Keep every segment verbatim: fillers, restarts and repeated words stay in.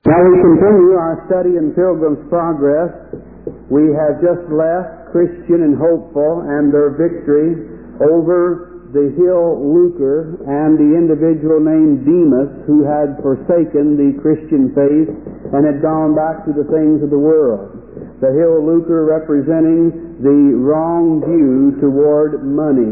Now we continue our study in Pilgrim's Progress. We have just left Christian and Hopeful and their victory over the hill Lucre and the individual named Demas, who had forsaken the Christian faith and had gone back to the things of the world. The hill Lucre representing the wrong view toward money,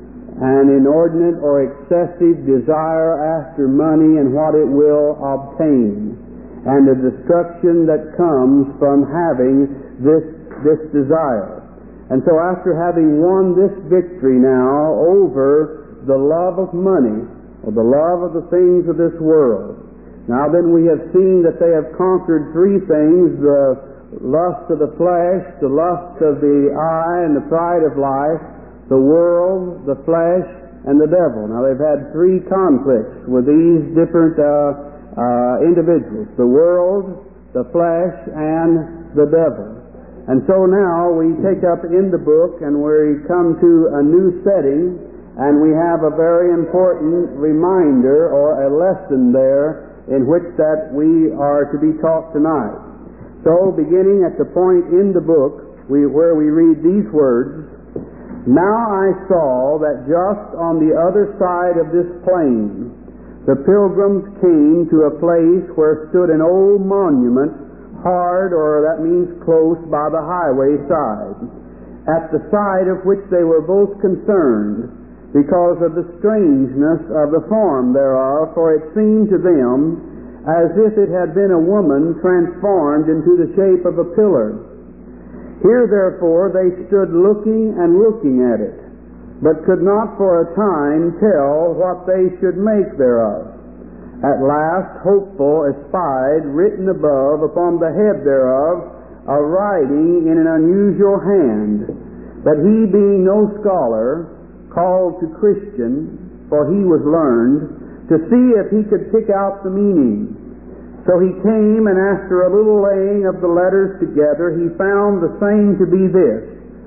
an inordinate or excessive desire after money and what it will obtain, and the destruction that comes from having this this desire. And so after having won this victory now over the love of money, or the love of the things of this world, now then we have seen that they have conquered three things: the lust of the flesh, the lust of the eye, and the pride of life, the world, the flesh, and the devil. Now they've had three conflicts with these different uh, Uh, individuals, the world, the flesh, and the devil. And so now we take up in the book and we come to a new setting, and we have a very important reminder or a lesson there in which that we are to be taught tonight. So beginning at the point in the book we, where we read these words, "Now I saw that just on the other side of this plain the pilgrims came to a place where stood an old monument, hard, or that means close, by the highway side, at the side of which they were both concerned, because of the strangeness of the form thereof, for it seemed to them as if it had been a woman transformed into the shape of a pillar. Here therefore they stood looking and looking at it, but could not for a time tell what they should make thereof. At last Hopeful espied written above upon the head thereof a writing in an unusual hand, but he being no scholar, called to Christian, for he was learned, to see if he could pick out the meaning. So he came, and after a little laying of the letters together, he found the same to be this: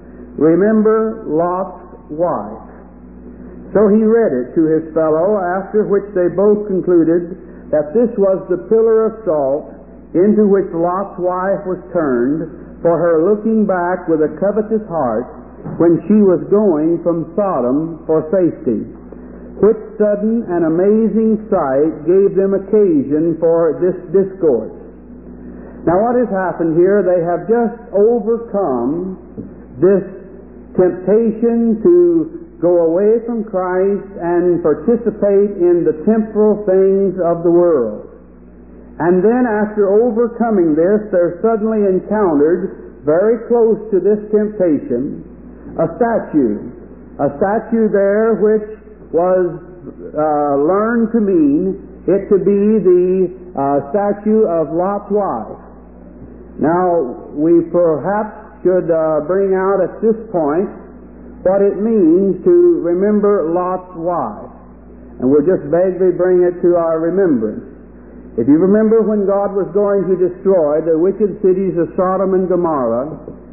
Remember Lot's wife. So he read it to his fellow, after which they both concluded that this was the pillar of salt into which Lot's wife was turned, for her looking back with a covetous heart when she was going from Sodom for safety. Which sudden and amazing sight gave them occasion for this discourse." Now what has happened here? They have just overcome this temptation to go away from Christ and participate in the temporal things of the world. And then after overcoming this, they're suddenly encountered, very close to this temptation, a statue. A statue there which was uh, learned to mean it to be the uh, statue of Lot's wife. Now, we perhaps should uh, bring out at this point what it means to remember Lot's wife. And we'll just vaguely bring it to our remembrance. If you remember when God was going to destroy the wicked cities of Sodom and Gomorrah,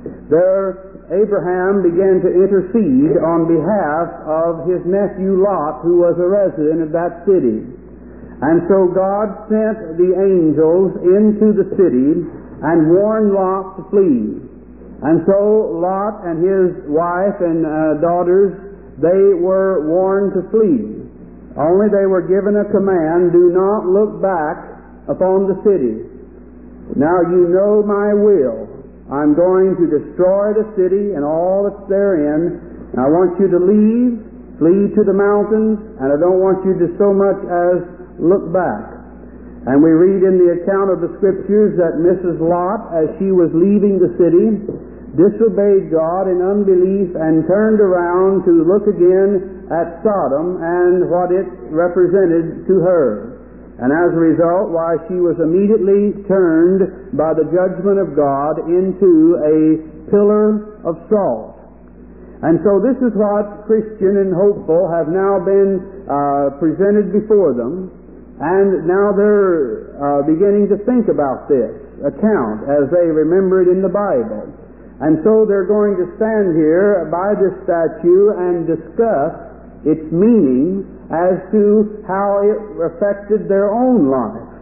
there Abraham began to intercede on behalf of his nephew Lot, who was a resident of that city. And so God sent the angels into the city and warned Lot to flee. And so Lot and his wife and uh, daughters, they were warned to flee. Only they were given a command: do not look back upon the city. Now you know my will. I'm going to destroy the city and all that's therein. And I want you to leave, flee to the mountains, and I don't want you to so much as look back. And we read in the account of the Scriptures that Missus Lot, as she was leaving the city, disobeyed God in unbelief and turned around to look again at Sodom and what it represented to her. And as a result, why, she was immediately turned by the judgment of God into a pillar of salt. And so this is what Christian and Hopeful have now been uh, presented before them. And now they're uh, beginning to think about this account as they remember it in the Bible. And so they're going to stand here by this statue and discuss its meaning as to how it affected their own life.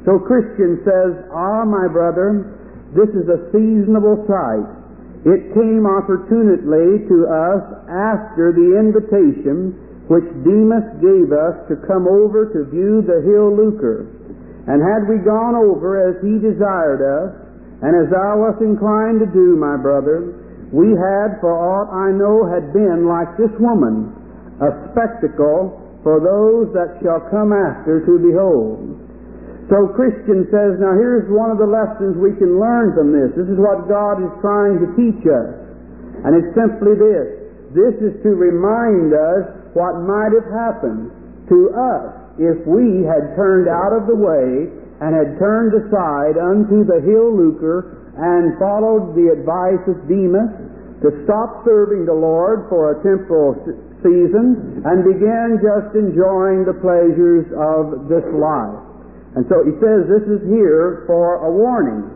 So Christian says, "Ah, my brother, this is a seasonable sight. It came opportunely to us after the invitation which Demas gave us to come over to view the hill Lucre. And had we gone over as he desired us, and as thou wast inclined to do, my brother, we had, for aught I know, had been like this woman, a spectacle for those that shall come after to behold." So Christian says, now here's one of the lessons we can learn from this. This is what God is trying to teach us. And it's simply this. This is to remind us what might have happened to us if we had turned out of the way and had turned aside unto the hill Lucre and followed the advice of Demas to stop serving the Lord for a temporal season and began just enjoying the pleasures of this life. And so he says this is here for a warning.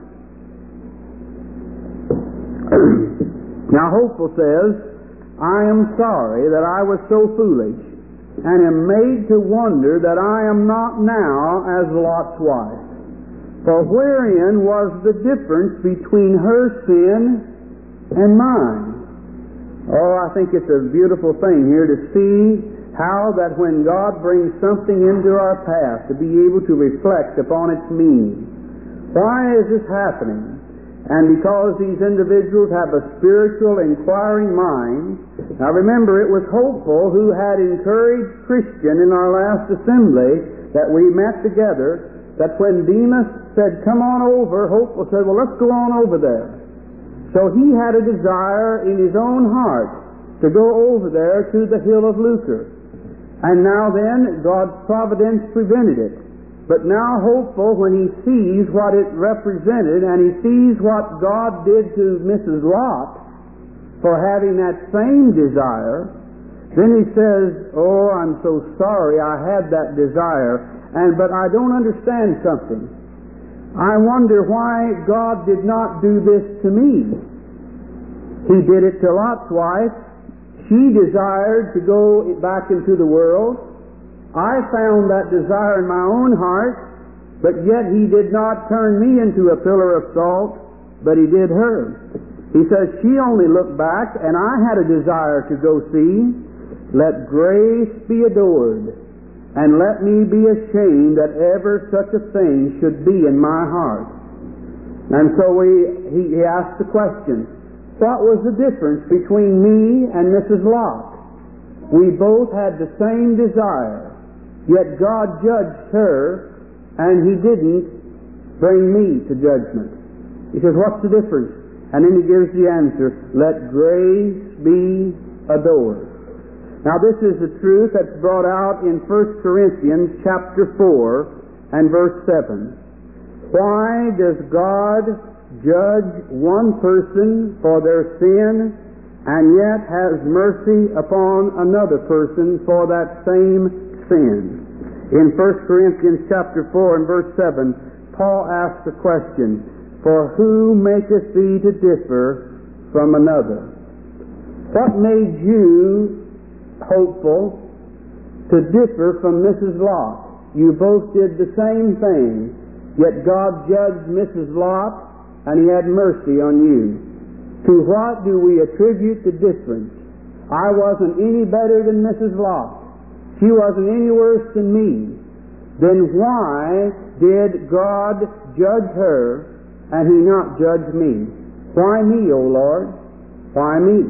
Now Hopeful says, "I am sorry that I was so foolish, and am made to wonder that I am not now as Lot's wife. For wherein was the difference between her sin and mine?" Oh, I think it's a beautiful thing here to see how that when God brings something into our path, to be able to reflect upon its meaning. Why is this happening? And because these individuals have a spiritual, inquiring mind. Now remember, it was Hopeful who had encouraged Christian in our last assembly that we met together, that when Demas said, "Come on over," Hopeful said, "Well, let's go on over there." So he had a desire in his own heart to go over there to the hill of Lucre. And now then, God's providence prevented it. But now Hopeful, when he sees what it represented, and he sees what God did to Missus Lot for having that same desire, then he says, "Oh, I'm so sorry I had that desire, and but I don't understand something. I wonder why God did not do this to me. He did it to Lot's wife. She desired to go back into the world. I found that desire in my own heart, but yet He did not turn me into a pillar of salt, but He did her." He says, "She only looked back, and I had a desire to go see. Let grace be adored, and let me be ashamed that ever such a thing should be in my heart." And so we, he, he asked the question, what was the difference between me and Missus Lot? We both had the same desire, yet God judged her, and He didn't bring me to judgment. He says, what's the difference? And then he gives the answer, let grace be adored. Now this is the truth that's brought out in First Corinthians chapter four and verse seven. Why does God judge one person for their sin and yet has mercy upon another person for that same sin? In First Corinthians chapter four and verse seven, Paul asks the question, "For who maketh thee to differ from another?" What made you hopeful to differ from Missus Lot? You both did the same thing, yet God judged Missus Lot and He had mercy on you. To what do we attribute the difference? I wasn't any better than Missus Lot. She wasn't any worse than me. Then why did God judge her and He not judge me? Why me, O Lord? Why me?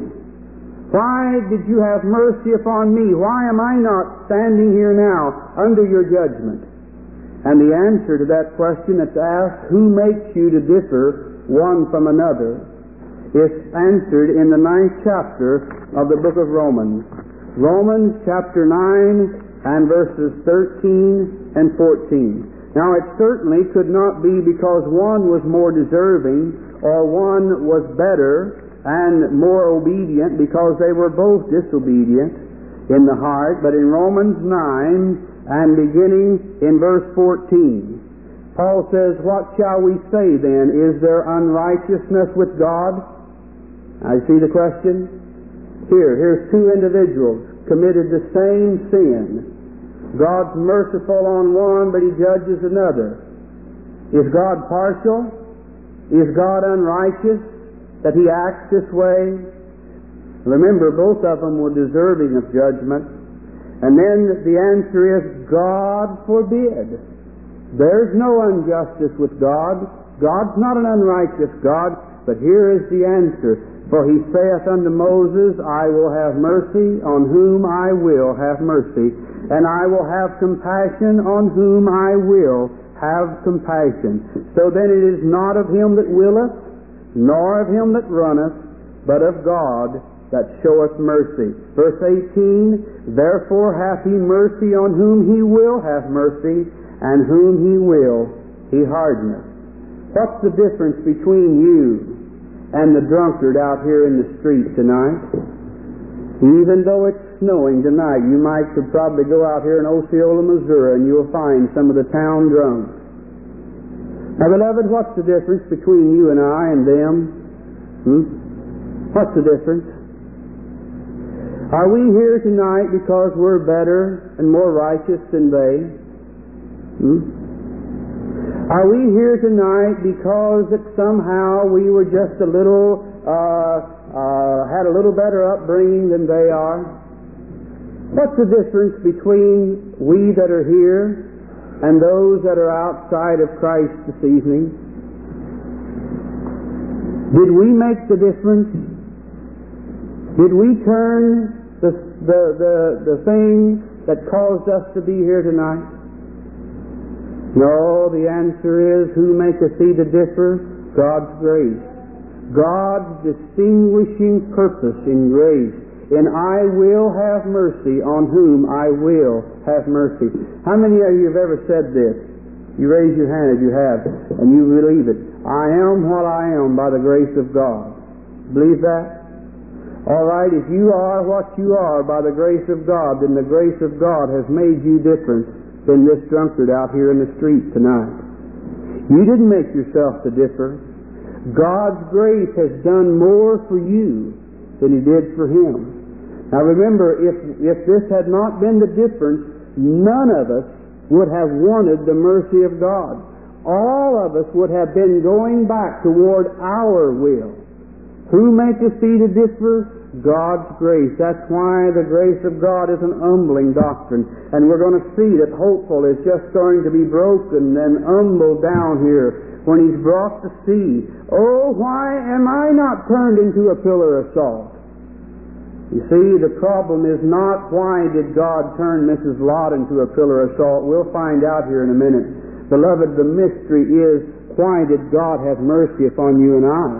Why did you have mercy upon me? Why am I not standing here now under your judgment? And the answer to that question that's asked, who makes you to differ one from another, is answered in the ninth chapter of the book of Romans. Romans chapter nine and verses thirteen and fourteen. Now it certainly could not be because one was more deserving or one was better and more obedient, because they were both disobedient in the heart. But in Romans nine and beginning in verse fourteen, Paul says, "What shall we say then? Is there unrighteousness with God?" I see the question. Here, here's two individuals committed the same sin. God's merciful on one, but He judges another. Is God partial? Is God unrighteous that He acts this way? Remember, both of them were deserving of judgment. And then the answer is, God forbid. There's no injustice with God. God's not an unrighteous God, but here is the answer. For He saith unto Moses, I will have mercy on whom I will have mercy, and I will have compassion on whom I will have compassion. So then it is not of him that willeth, nor of him that runneth, but of God that showeth mercy. Verse eighteen, therefore hath He mercy on whom He will have mercy, and whom He will He hardeneth. What's the difference between you and the drunkard out here in the street tonight? Even though it's snowing tonight, you might could probably go out here in Osceola, Missouri, and you'll find some of the town drunks. Now, beloved, what's the difference between you and I and them? Hmm? What's the difference? Are we here tonight because we're better and more righteous than they? Hmm? Are we here tonight because that somehow we were just a little, uh, uh, had a little better upbringing than they are? What's the difference between we that are here and those that are outside of Christ this evening? Did we make the difference? Did we turn the, the, the, the thing that caused us to be here tonight? No, the answer is, who maketh thee to differ? God's grace. God's distinguishing purpose in grace. And I will have mercy on whom I will have mercy. How many of you have ever said this? You raise your hand if you have, and you believe it. I am what I am by the grace of God. Believe that? All right, if you are what you are by the grace of God, then the grace of God has made you different than this drunkard out here in the street tonight. You didn't make yourself to differ. God's grace has done more for you than He did for him. Now remember, if, if this had not been the difference, none of us would have wanted the mercy of God. All of us would have been going back toward our will. Who maketh thee to differ? God's grace. That's why the grace of God is an humbling doctrine. And we're going to see that hopeful is just going to be broken and humbled down here when he's brought to see, oh, why am I not turned into a pillar of salt? You see, the problem is not why did God turn Missus Lot into a pillar of salt. We'll find out here in a minute. Beloved, the mystery is, why did God have mercy upon you and I?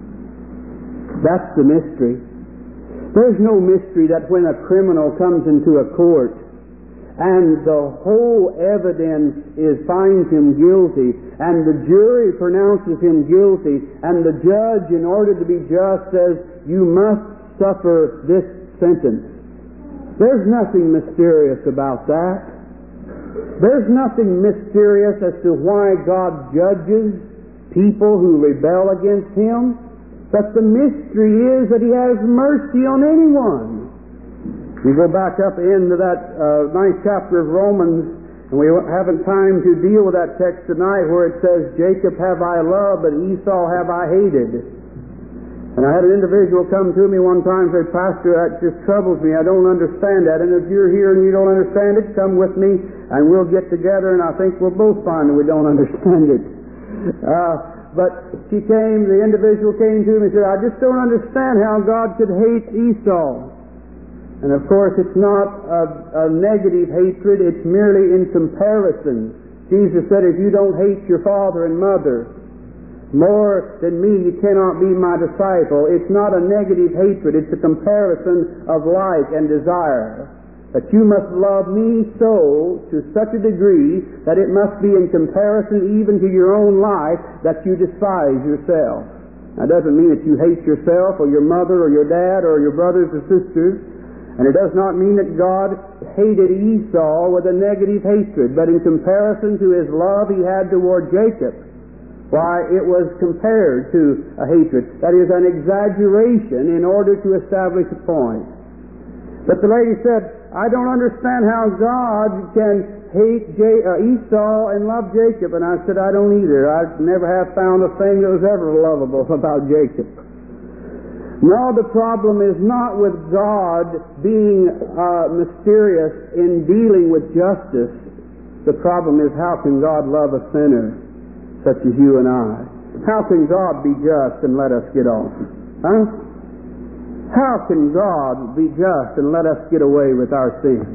That's the mystery. There's no mystery that when a criminal comes into a court and the whole evidence is finds him guilty and the jury pronounces him guilty and the judge, in order to be just, says, you must suffer this sentence. There's nothing mysterious about that. There's nothing mysterious as to why God judges people who rebel against Him. But the mystery is that He has mercy on anyone. We go back up into that uh, ninth chapter of Romans, and we haven't time to deal with that text tonight, where it says, Jacob have I loved, but Esau have I hated. And I had an individual come to me one time and say, Pastor, that just troubles me. I don't understand that. And if you're here and you don't understand it, come with me and we'll get together, and I think we'll both find that we don't understand it. Uh, but she came, the individual came to me and said, I just don't understand how God could hate Esau. And of course, it's not a, a negative hatred, it's merely in comparison. Jesus said, if you don't hate your father and mother more than me, you cannot be my disciple. It's not a negative hatred, it's a comparison of like and desire. That you must love me so, to such a degree, that it must be in comparison even to your own life, that you despise yourself. That doesn't mean that you hate yourself or your mother or your dad or your brothers or sisters. And it does not mean that God hated Esau with a negative hatred, but in comparison to his love he had toward Jacob, why, it was compared to a hatred. That is an exaggeration in order to establish a point. But the lady said, I don't understand how God can hate J- uh, Esau and love Jacob. And I said, I don't either. I never have found a thing that was ever lovable about Jacob. No, the problem is not with God being uh, mysterious in dealing with justice. The problem is, how can God love a sinner such as you and I? How can God be just and let us get off? Huh? How can God be just and let us get away with our sins?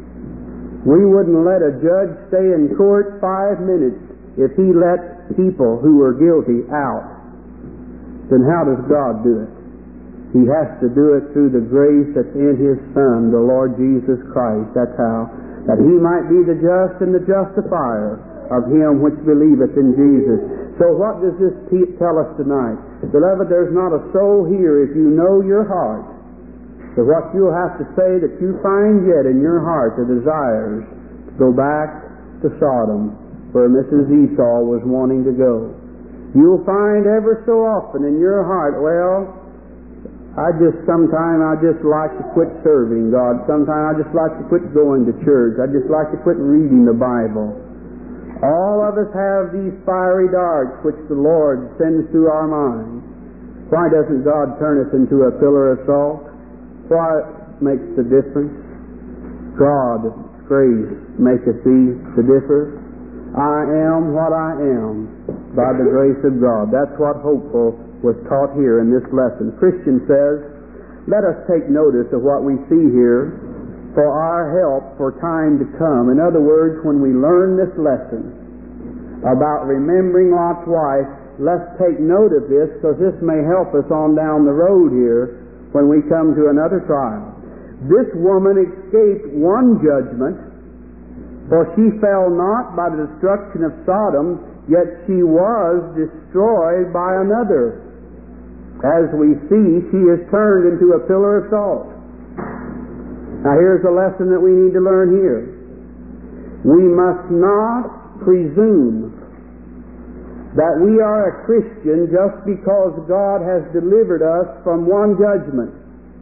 We wouldn't let a judge stay in court five minutes if he let people who were guilty out. Then how does God do it? He has to do it through the grace that's in His Son, the Lord Jesus Christ. That's how. That He might be the just and the justifier of him which believeth in Jesus. So what does this tell us tonight? Beloved, there's not a soul here, if you know your heart, so what you'll have to say that you find yet in your heart the desires to go back to Sodom, where Missus Esau was wanting to go. You'll find ever so often in your heart, well, I just, sometime I just like to quit serving God. Sometime I just like to quit going to church. I just like to quit reading the Bible. All of us have these fiery darts which the Lord sends through our minds. Why doesn't God turn us into a pillar of salt? What makes the difference? God's grace maketh thee to differ. I am what I am by the grace of God. That's what Hopeful was taught here in this lesson. Christian says, let us take notice of what we see here for our help for time to come. In other words, when we learn this lesson about remembering Lot's wife, let's take note of this, because this may help us on down the road here when we come to another trial. This woman escaped one judgment, for she fell not by the destruction of Sodom, yet she was destroyed by another. As we see, she is turned into a pillar of salt. Now here's a lesson that we need to learn here. We must not presume that we are a Christian just because God has delivered us from one judgment.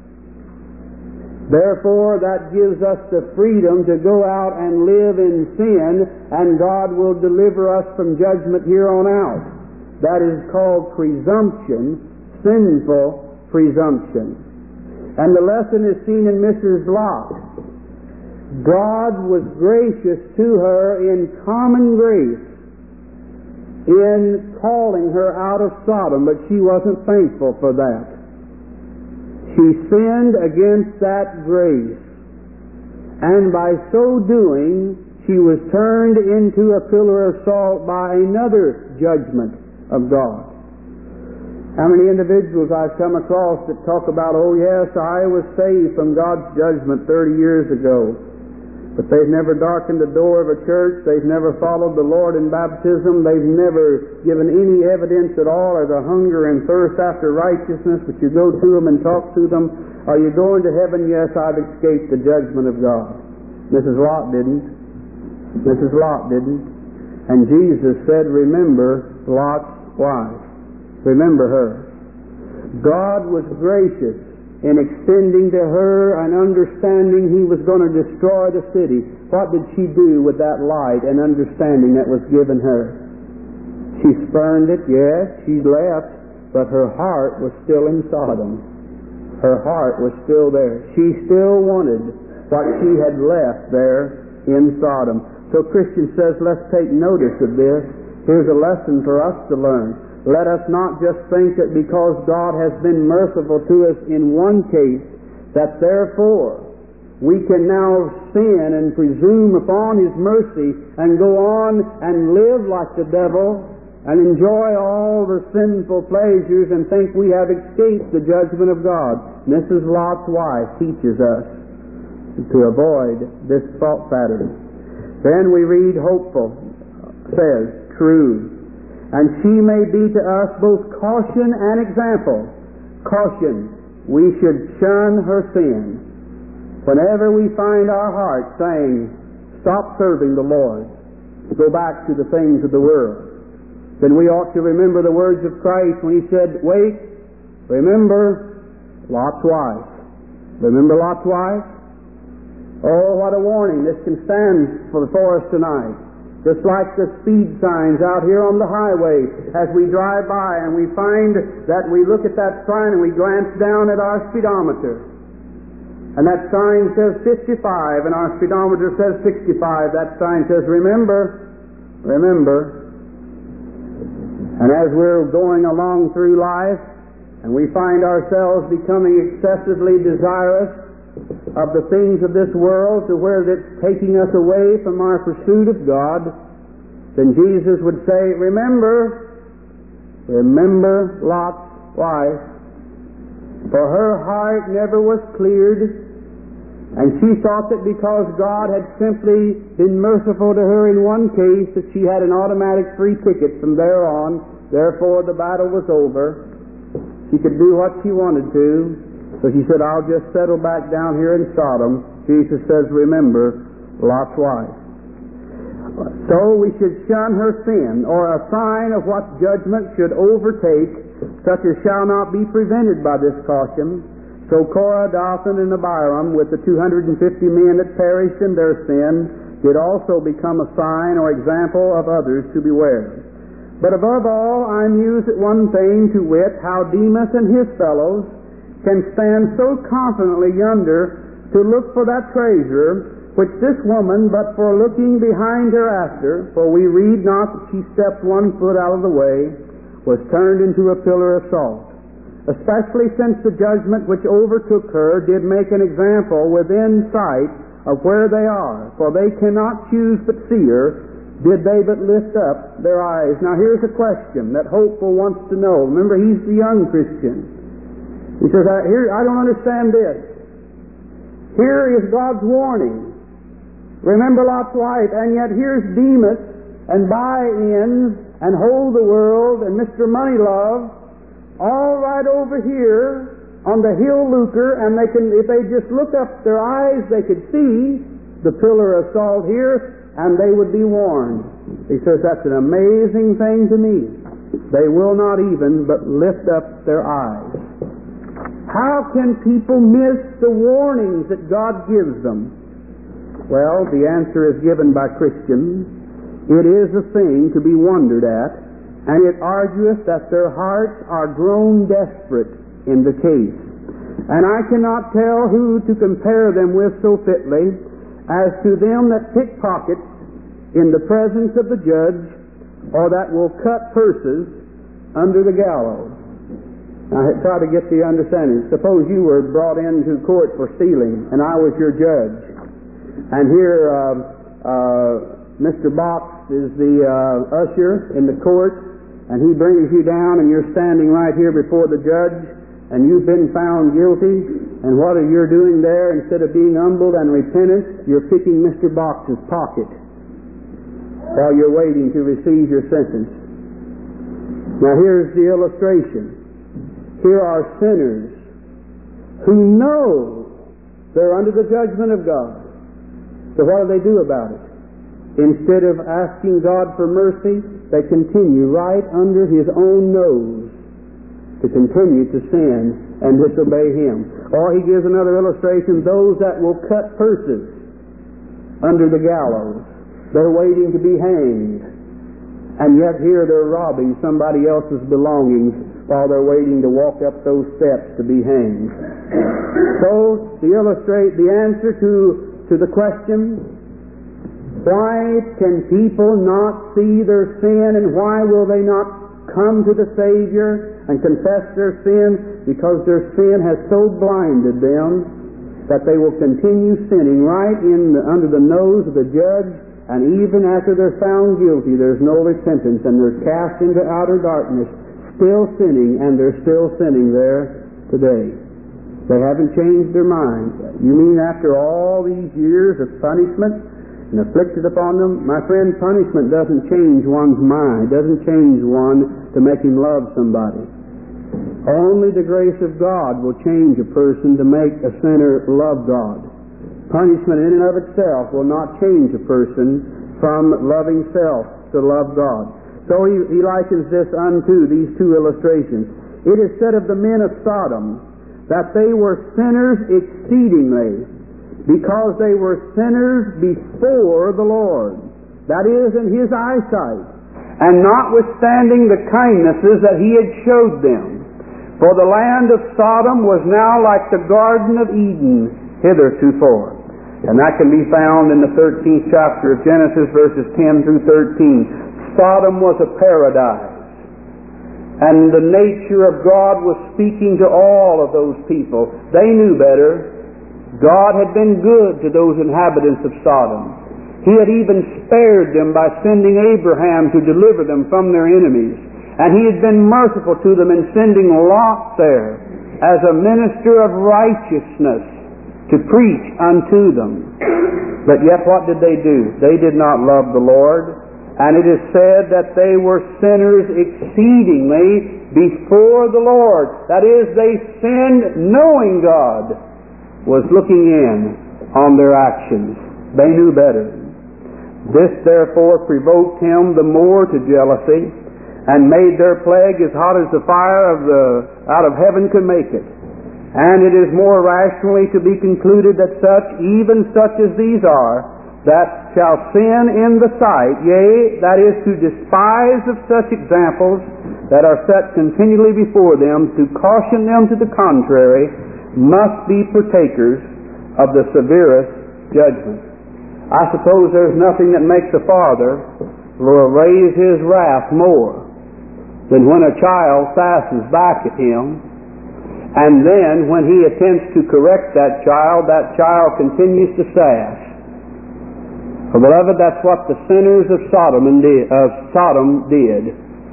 Therefore, that gives us the freedom to go out and live in sin, and God will deliver us from judgment here on out. That is called presumption, sinful presumption. And the lesson is seen in Missus Lot. God was gracious to her in common grace in calling her out of Sodom, but she wasn't thankful for that. She sinned against that grace, and by so doing, she was turned into a pillar of salt by another judgment of God. How many individuals I've come across that talk about, oh yes, I was saved from God's judgment thirty years ago. But they've never darkened the door of a church. They've never followed the Lord in baptism. They've never given any evidence at all of the hunger and thirst after righteousness. But you go to them and talk to them. Are you going to heaven? Yes, I've escaped the judgment of God. Missus Lot didn't. Missus Lot didn't. And Jesus said, remember Lot's wife. Remember her. God was gracious in extending to her an understanding He was going to destroy the city. What did she do with that light and understanding that was given her? She spurned it, yes, she left, but her heart was still in Sodom. Her heart was still there. She still wanted what she had left there in Sodom. So Christian says, let's take notice of this. Here's a lesson for us to learn. Let us not just think that because God has been merciful to us in one case, that therefore we can now sin and presume upon His mercy and go on and live like the devil and enjoy all the sinful pleasures and think we have escaped the judgment of God. Missus Lot's wife teaches us to avoid this thought pattern. Then we read, Hopeful says, true. And she may be to us both caution and example. Caution, we should shun her sin. Whenever we find our heart saying, stop serving the Lord, go back to the things of the world, then we ought to remember the words of Christ when He said, wait, remember Lot's wife. Remember Lot's wife? Oh, what a warning this can stand for, for us tonight. Just like the speed signs out here on the highway as we drive by and we find that we look at that sign and we glance down at our speedometer. And that sign says fifty-five and our speedometer says sixty-five. That sign says, remember, remember. And as we're going along through life and we find ourselves becoming excessively desirous of the things of this world to where it's taking us away from our pursuit of God, then Jesus would say, remember, remember Lot's wife, for her heart never was cleared, and she thought that because God had simply been merciful to her in one case, that she had an automatic free ticket from there on, therefore the battle was over. She could do what she wanted to. So she said, I'll just settle back down here in Sodom. Jesus says, remember Lot's wife. So we should shun her sin, or a sign of what judgment should overtake, such as shall not be prevented by this caution. So Korah, Dathan, and Abiram, with the two hundred fifty men that perished in their sin, did also become a sign or example of others to beware. But above all, I muse at one thing, to wit, how Demas and his fellows can stand so confidently yonder to look for that treasure, which this woman, but for looking behind her after, for we read not that she stepped one foot out of the way, was turned into a pillar of salt. Especially since the judgment which overtook her did make an example within sight of where they are, for they cannot choose but see her, did they but lift up their eyes. Now here's a question that Hopeful wants to know. Remember, he's the young Christian. He says, I, here, I don't understand this. Here is God's warning. Remember Lot's wife, and yet here's Demas and buy-ins and hold the world and Mister Moneylove all right over here on the hill lucre, and they can, if they just look up their eyes, they could see the pillar of salt here, and they would be warned. He says, that's an amazing thing to me. They will not even but lift up their eyes. How can people miss the warnings that God gives them? Well, the answer is given by Christians. It is a thing to be wondered at, and it argueth that their hearts are grown desperate in the case. And I cannot tell who to compare them with so fitly as to them that pickpockets in the presence of the judge, or that will cut purses under the gallows. Now, try to get the understanding. Suppose you were brought into court for stealing, and I was your judge. And here, uh, uh, Mister Box is the uh, usher in the court, and he brings you down, and you're standing right here before the judge, and you've been found guilty, and what are you doing there? Instead of being humbled and repentant, you're picking Mister Box's pocket while you're waiting to receive your sentence. Now, here's the illustration. Here are sinners who know they're under the judgment of God. So what do they do about it? Instead of asking God for mercy, they continue right under His own nose to continue to sin and disobey Him. Or he gives another illustration, those that will cut purses under the gallows. They're waiting to be hanged. And yet here they're robbing somebody else's belongings while they're waiting to walk up those steps to be hanged. So, to illustrate the answer to, to the question, why can people not see their sin, and why will they not come to the Savior and confess their sin? Because their sin has so blinded them that they will continue sinning right in the, under the nose of the judge, and even after they're found guilty, there's no repentance, and they're cast into outer darkness, still sinning, and they're still sinning there today. They haven't changed their minds. You mean after all these years of punishment and afflicted upon them? My friend, punishment doesn't change one's mind, doesn't change one to make him love somebody. Only the grace of God will change a person to make a sinner love God. Punishment in and of itself will not change a person from loving self to love God. So he, he likens this unto these two illustrations. It is said of the men of Sodom that they were sinners exceedingly, because they were sinners before the Lord. That is, in His eyesight, and notwithstanding the kindnesses that He had showed them. For the land of Sodom was now like the Garden of Eden hithertofore. And that can be found in the thirteenth chapter of Genesis, verses ten through thirteen. Sodom was a paradise. And the nature of God was speaking to all of those people. They knew better. God had been good to those inhabitants of Sodom. He had even spared them by sending Abraham to deliver them from their enemies. And He had been merciful to them in sending Lot there as a minister of righteousness to preach unto them. But yet what did they do? They did not love the Lord. And it is said that they were sinners exceedingly before the Lord. That is, they sinned knowing God was looking in on their actions. They knew better. This therefore provoked Him the more to jealousy, and made their plague as hot as the fire of the out of heaven could make it. And it is more rationally to be concluded that such, even such as these are, that shall sin in the sight, yea, that is to despise of such examples that are set continually before them, to caution them to the contrary, must be partakers of the severest judgment. I suppose there's nothing that makes a father will raise his wrath more than when a child sasses back at him, and then when he attempts to correct that child, that child continues to sass. For beloved, that's what the sinners of Sodom did. Of Sodom did.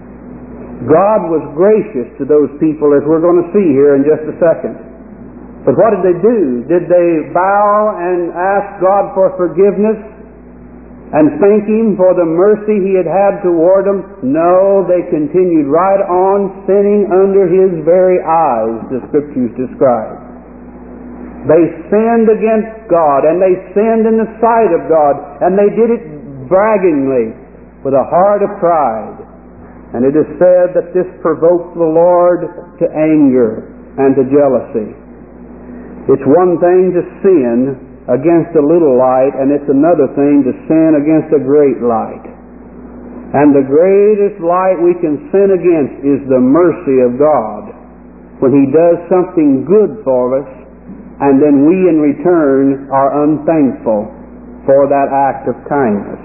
God was gracious to those people, as we're going to see here in just a second. But what did they do? Did they bow and ask God for forgiveness and thank Him for the mercy He had had toward them? No, they continued right on sinning under His very eyes, the Scriptures describe. They sinned against God, and they sinned in the sight of God, and they did it braggingly with a heart of pride. And it is said that this provoked the Lord to anger and to jealousy. It's one thing to sin against a little light, and it's another thing to sin against a great light. And the greatest light we can sin against is the mercy of God, when He does something good for us, and then we in return are unthankful for that act of kindness.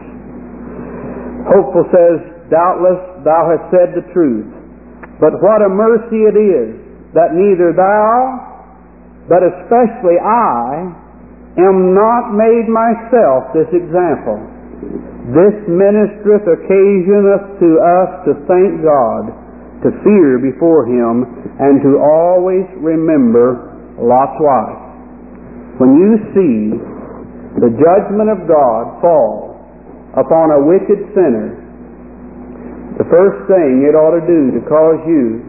Hopeful says, doubtless thou hast said the truth, but what a mercy it is that neither thou, but especially I, am not made myself this example. This ministereth occasioneth to us to thank God, to fear before Him, and to always remember Lot's wife. When you see the judgment of God fall upon a wicked sinner, the first thing it ought to do to cause you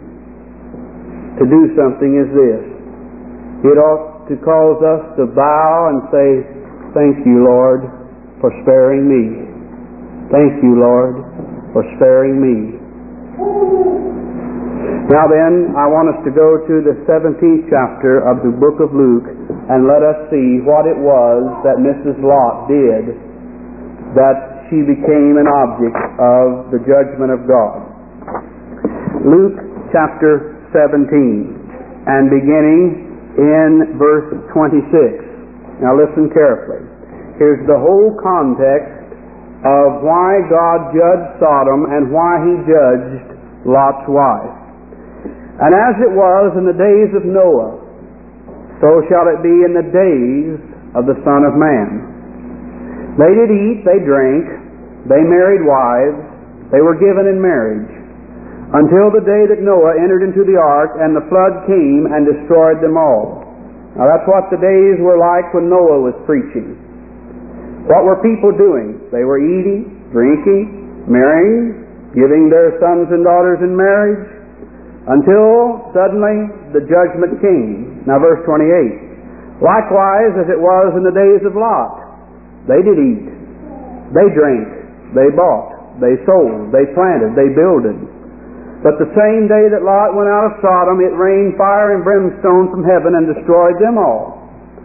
to do something is this. It ought to cause us to bow and say, thank you, Lord, for sparing me. Thank you, Lord, for sparing me. Now then, I want us to go to the seventeenth chapter of the book of Luke, and let us see what it was that Missus Lot did that she became an object of the judgment of God. Luke chapter seventeen, and beginning in verse twenty-six. Now listen carefully. Here's the whole context of why God judged Sodom and why He judged Lot's wife. And as it was in the days of Noah, so shall it be in the days of the Son of Man. They did eat, they drank, they married wives, they were given in marriage, until the day that Noah entered into the ark, and the flood came and destroyed them all. Now that's what the days were like when Noah was preaching. What were people doing? They were eating, drinking, marrying, giving their sons and daughters in marriage, until suddenly the judgment came. Now verse twenty-eight. Likewise as it was in the days of Lot. They did eat, they drank, they bought, they sold, they planted, they builded. But the same day that Lot went out of Sodom, it rained fire and brimstone from heaven and destroyed them all.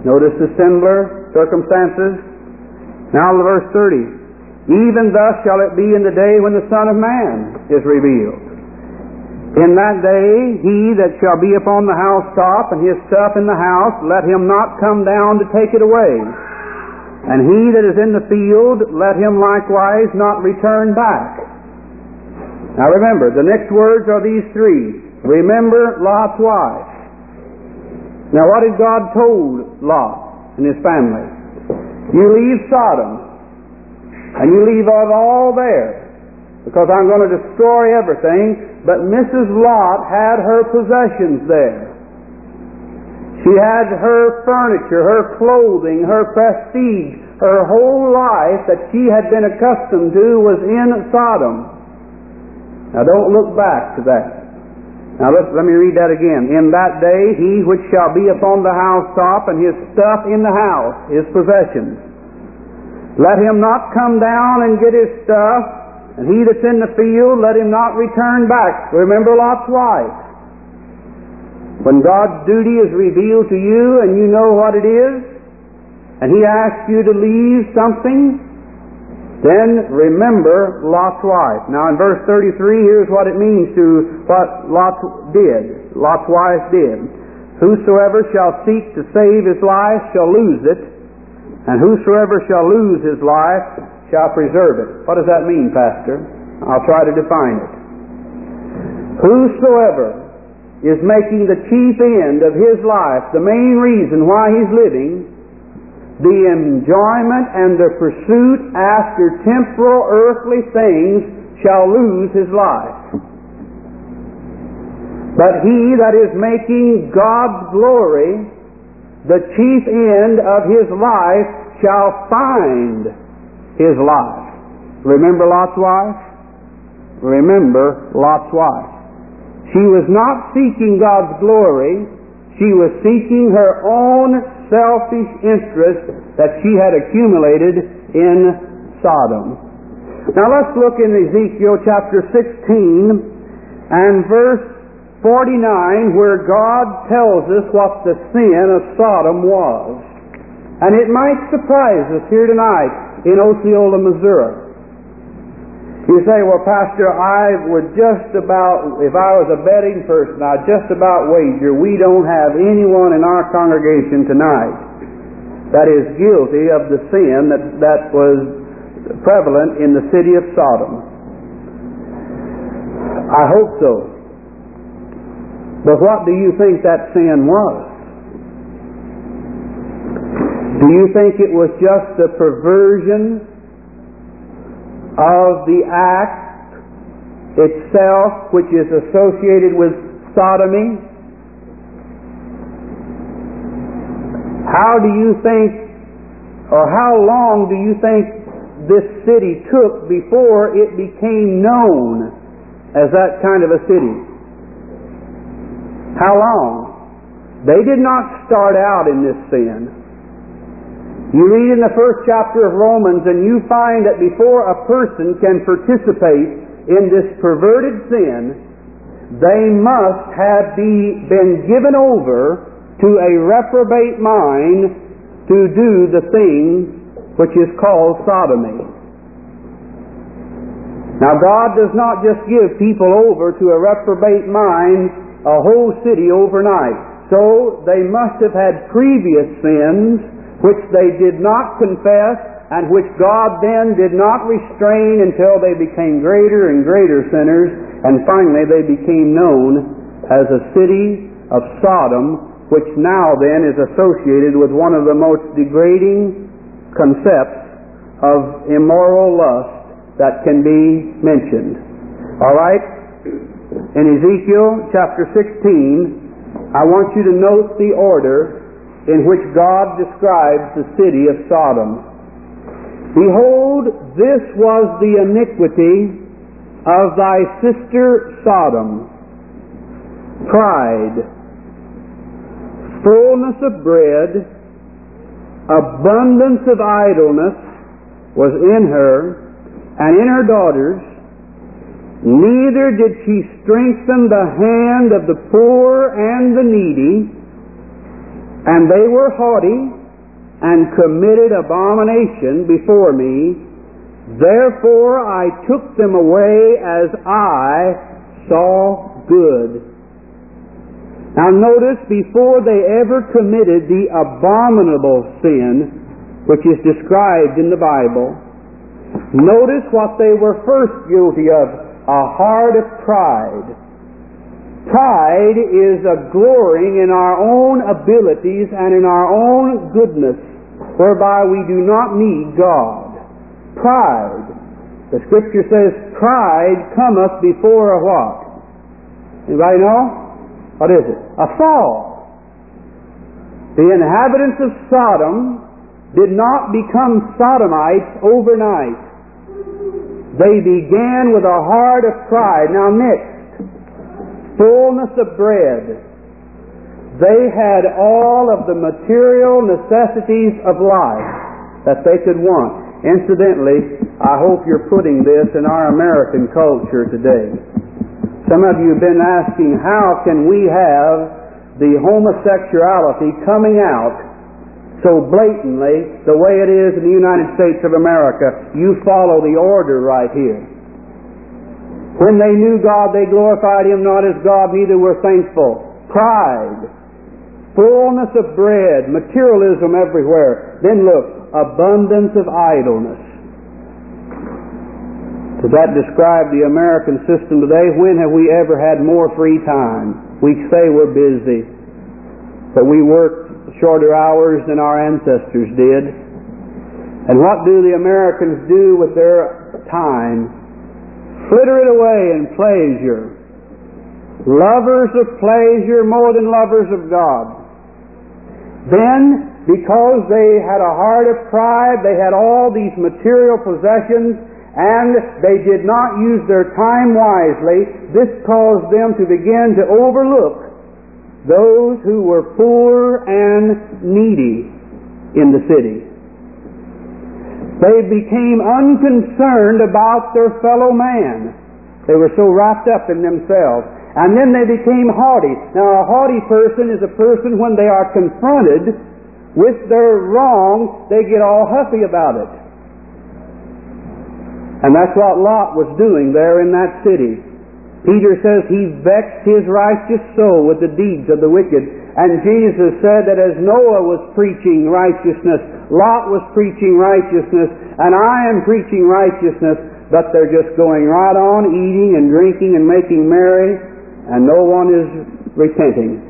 Notice the similar circumstances. Now verse thirty. Even thus shall it be in the day when the Son of Man is revealed. In that day he that shall be upon the housetop, and his stuff in the house, let him not come down to take it away. And he that is in the field, let him likewise not return back. Now remember, the next words are these three. Remember Lot's wife. Now what had God told Lot and his family? You leave Sodom, and you leave it all there, because I'm going to destroy everything. But Missus Lot had her possessions there. She had her furniture, her clothing, her prestige, her whole life that she had been accustomed to was in Sodom. Now don't look back to that. Now let's, let me read that again. In that day he which shall be upon the housetop, and his stuff in the house, his possessions, let him not come down and get his stuff, and he that's in the field, let him not return back. Remember Lot's wife. When God's duty is revealed to you and you know what it is, and he asks you to leave something, then remember Lot's wife. Now in verse thirty-three, here's what it means to what Lot did, Lot's wife did. Whosoever shall seek to save his life shall lose it, and whosoever shall lose his life shall preserve it. What does that mean, Pastor? I'll try to define it. Whosoever is making the chief end of his life, the main reason why he's living, the enjoyment and the pursuit after temporal earthly things, shall lose his life. But he that is making God's glory the chief end of his life shall find his life. Remember Lot's wife? Remember Lot's wife. She was not seeking God's glory. She was seeking her own selfish interest that she had accumulated in Sodom. Now let's look in Ezekiel chapter sixteen and verse forty-nine, where God tells us what the sin of Sodom was. And it might surprise us here tonight in Osceola, Missouri. You say, well, Pastor, I would just about, if I was a betting person, I'd just about wager we don't have anyone in our congregation tonight that is guilty of the sin that, that was prevalent in the city of Sodom. I hope so. But what do you think that sin was? Do you think it was just the perversion of the act itself, which is associated with sodomy? How do you think, or how long do you think this city took before it became known as that kind of a city? How long? They did not start out in this sin. You read in the first chapter of Romans, and you find that before a person can participate in this perverted sin, they must have be, been given over to a reprobate mind to do the thing which is called sodomy. Now God does not just give people over to a reprobate mind, a whole city overnight. So they must have had previous sins which they did not confess, and which God then did not restrain until they became greater and greater sinners, and finally they became known as a city of Sodom, which now then is associated with one of the most degrading concepts of immoral lust that can be mentioned. All right? In Ezekiel chapter sixteen, I want you to note the order in which God describes the city of Sodom. Behold, this was the iniquity of thy sister Sodom. Pride, fullness of bread, abundance of idleness was in her, and in her daughters, neither did she strengthen the hand of the poor and the needy, And they were haughty, and committed abomination before me. Therefore I took them away as I saw good. Now notice, before they ever committed the abominable sin, which is described in the Bible, notice what they were first guilty of: a heart of pride. Pride is a glorying in our own abilities and in our own goodness, whereby we do not need God. Pride. The Scripture says, pride cometh before a what? Anybody know? What is it? A fall. The inhabitants of Sodom did not become Sodomites overnight. They began with a heart of pride. Now next, fullness of bread. They had all of the material necessities of life that they could want. Incidentally, I hope you're putting this in our American culture today. Some of you have been asking, how can we have the homosexuality coming out so blatantly the way it is in the United States of America? You follow the order right here. When they knew God, they glorified Him not as God, neither were thankful. Pride, fullness of bread, materialism everywhere. Then look, abundance of idleness. Does that describe the American system today? When have we ever had more free time? We say we're busy, but we work shorter hours than our ancestors did. And what do the Americans do with their time? Fritter it away in pleasure. Lovers of pleasure more than lovers of God. Then, because they had a heart of pride, they had all these material possessions, and they did not use their time wisely, this caused them to begin to overlook those who were poor and needy in the city. They became unconcerned about their fellow man. They were so wrapped up in themselves. And then they became haughty. Now, a haughty person is a person, when they are confronted with their wrong, they get all huffy about it. And that's what Lot was doing there in that city. Peter says he vexed his righteous soul with the deeds of the wicked. And Jesus said that as Noah was preaching righteousness, Lot was preaching righteousness, and I am preaching righteousness, but they're just going right on eating and drinking and making merry, and no one is repenting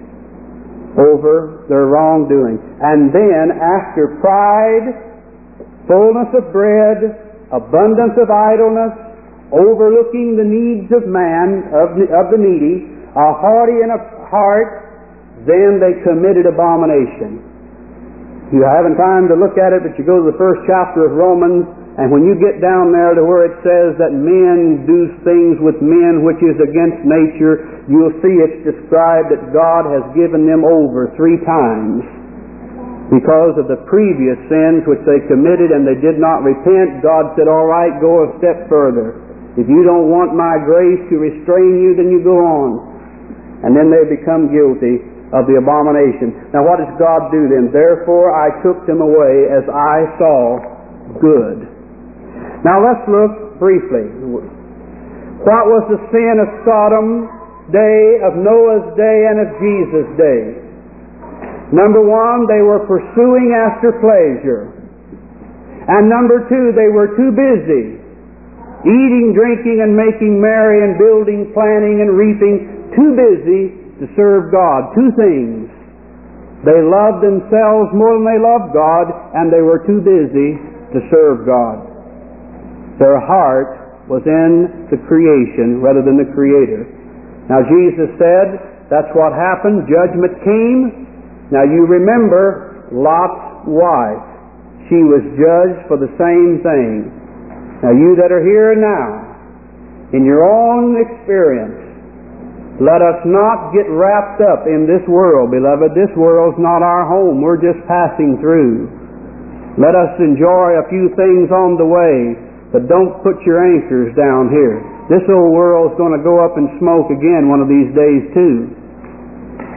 over their wrongdoing. And then, after pride, fullness of bread, abundance of idleness, overlooking the needs of man, of, of the needy, a haughty in a heart, then they committed abomination. You haven't time to look at it, but you go to the first chapter of Romans, and when you get down there to where it says that men do things with men which is against nature, you'll see it's described that God has given them over three times because of the previous sins which they committed, and they did not repent. God said, all right, go a step further. If you don't want my grace to restrain you, then you go on. And then they become guilty of the abomination. Now what does God do then? Therefore I took them away as I saw good. Now let's look briefly. What was the sin of Sodom day, of Noah's day, and of Jesus' day? Number one, they were pursuing after pleasure. And number two, they were too busy eating, drinking, and making merry, and building, planting, and reaping, too busy to serve God. Two things. They loved themselves more than they loved God, and they were too busy to serve God. Their heart was in the creation rather than the Creator. Now Jesus said, that's what happened. Judgment came. Now you remember Lot's wife. She was judged for the same thing. Now you that are here now, in your own experience, let us not get wrapped up in this world, beloved. This world's not our home. We're just passing through. Let us enjoy a few things on the way, but don't put your anchors down here. This old world's going to go up in smoke again one of these days too.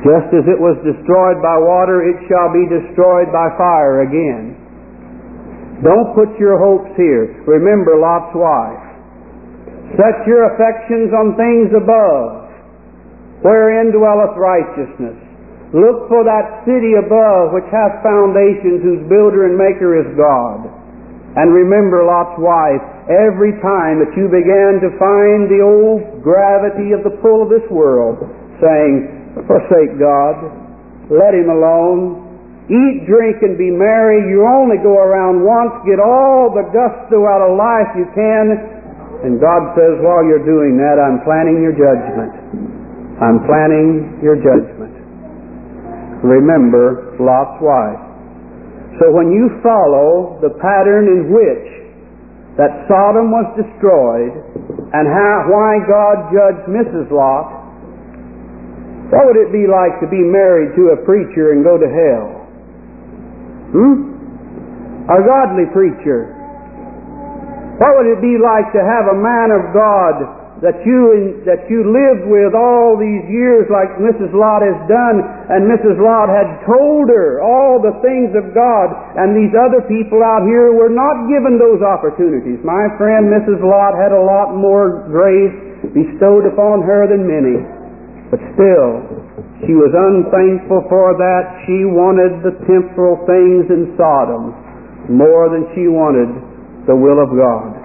Just as it was destroyed by water, it shall be destroyed by fire again. Don't put your hopes here. Remember Lot's wife. Set your affections on things above, wherein dwelleth righteousness. Look for that city above which hath foundations, whose builder and maker is God. And remember Lot's wife. Every time that you began to find the old gravity of the pull of this world, saying, forsake God, let Him alone, eat, drink, and be merry, you only go around once, get all the gusto out of life you can, and God says, while you're doing that, I'm planning your judgment. I'm planning your judgment. Remember Lot's wife. So when you follow the pattern in which that Sodom was destroyed and how, why God judged Missus Lot, what would it be like to be married to a preacher and go to hell? Hmm? A godly preacher. What would it be like to have a man of God that you that you lived with all these years like Missus Lot has done, and Missus Lot had told her all the things of God, and these other people out here were not given those opportunities. My friend, Missus Lot had a lot more grace bestowed upon her than many, but still, she was unthankful for that. She wanted the temporal things in Sodom more than she wanted the will of God.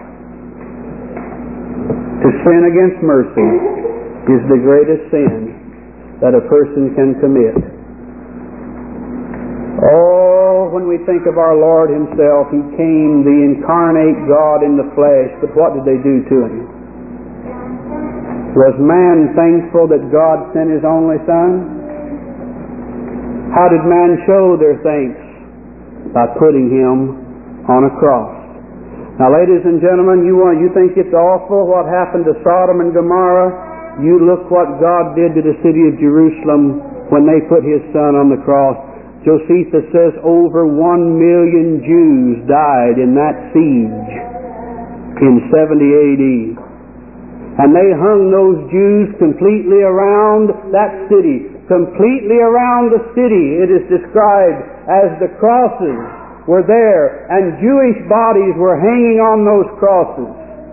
To sin against mercy is the greatest sin that a person can commit. Oh, when we think of our Lord Himself, He came, the incarnate God in the flesh, but what did they do to Him? Was man thankful that God sent His only Son? How did man show their thanks? By putting Him on a cross. Now, ladies and gentlemen, you want, you think it's awful what happened to Sodom and Gomorrah? You look what God did to the city of Jerusalem when they put His Son on the cross. Josephus says over one million Jews died in that siege in seventy A D. And they hung those Jews completely around that city. Completely around the city, it is described as the crosses were there, and Jewish bodies were hanging on those crosses.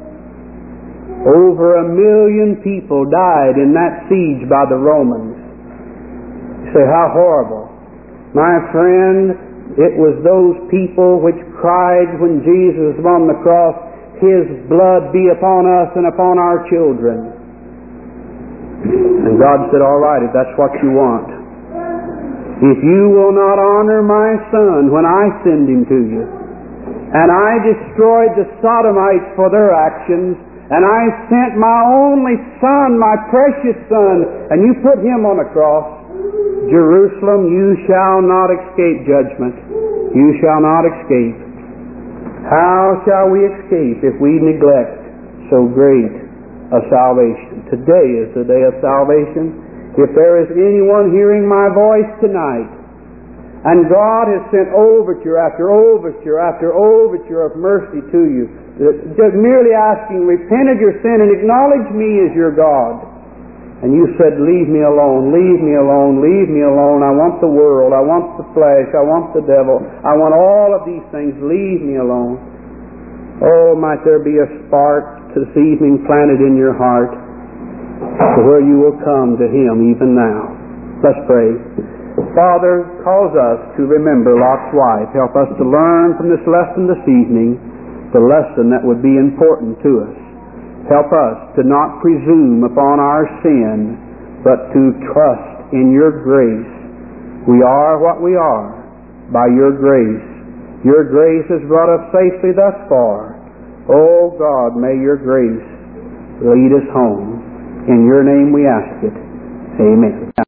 Over a million people died in that siege by the Romans. You say, how horrible. My friend, it was those people which cried when Jesus was on the cross, His blood be upon us and upon our children. And God said, all right, if that's what you want. If you will not honor my Son when I send Him to you, and I destroyed the Sodomites for their actions, and I sent my only Son, my precious Son, and you put Him on a cross, Jerusalem, you shall not escape judgment. You shall not escape. How shall we escape if we neglect so great a salvation? Today is the day of salvation. If there is anyone hearing my voice tonight, and God has sent overture after overture after overture of mercy to you, just merely asking, repent of your sin and acknowledge me as your God, and you said, leave me alone, leave me alone, leave me alone, I want the world, I want the flesh, I want the devil, I want all of these things, leave me alone. Oh, might there be a spark this evening planted in your heart, to where you will come to Him even now. Let's pray. Father, cause us to remember Lot's wife. Help us to learn from this lesson this evening the lesson that would be important to us. Help us to not presume upon our sin, but to trust in your grace. We are what we are by your grace. Your grace has brought us safely thus far. Oh God, may your grace lead us home. In your name we ask it. Amen.